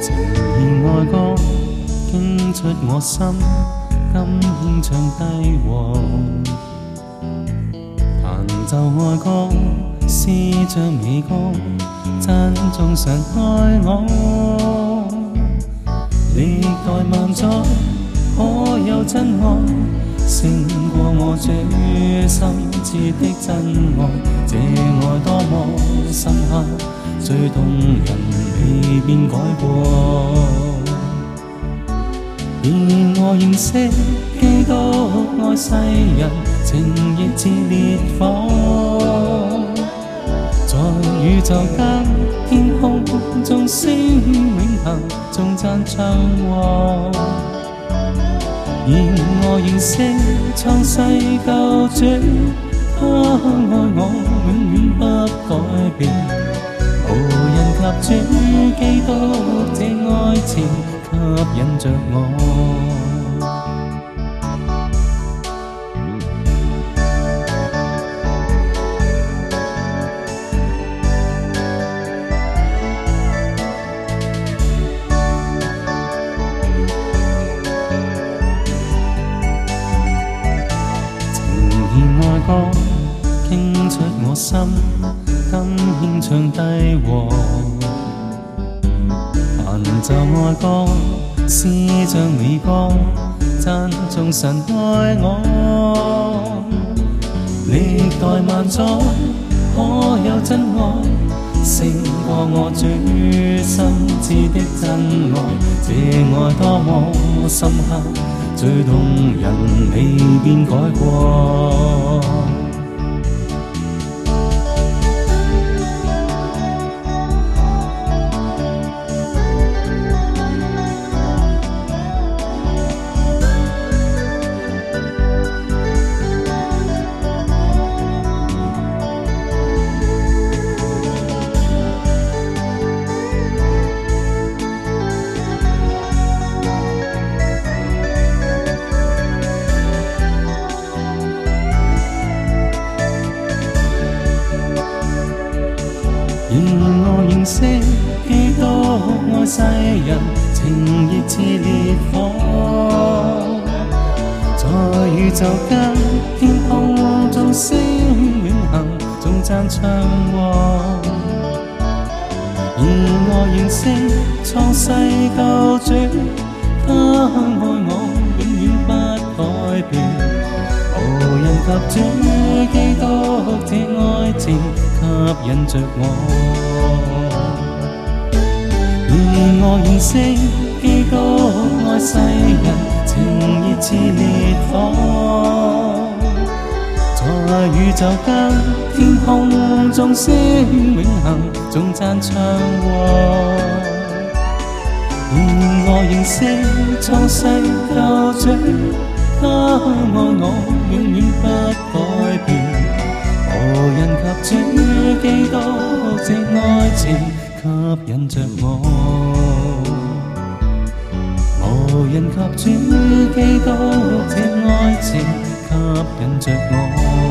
情意愛歌傾出我心，今獻唱帝王。彈奏愛歌，詩章美歌，讚頌神愛我。歷代萬載，可有真愛勝過我主深切的真愛？這愛多麼深刻，最動人，未變改過。而我認識基督愛世人，情亦似烈火，在宇宙間天空中星永恆，頌讚唱和。而我認識創世救主，他愛我永遠不改變，無人及主基督這愛情吸引着我。愛歌傾出我心，今獻唱帝王。彈奏愛歌，詩章美歌，讚頌神愛我。歷代萬載，可有真愛勝過我主深切的真愛？這愛多麼深刻，最動人，未變改過。而我認識基督愛世人，情亦似烈火，在宇宙間天空中星永恆，頌讚唱和。而我認識創世救主，他愛我永遠不改變，無人及主基督這愛情吸引着我。而我認識基督愛世人，情亦似烈火，在宇宙間天空中星永恆，頌讚唱和。而我認識創世救主，他愛我永遠不改變，無人及主基督這愛情吸引着我，無人及主基督這愛情吸引着我。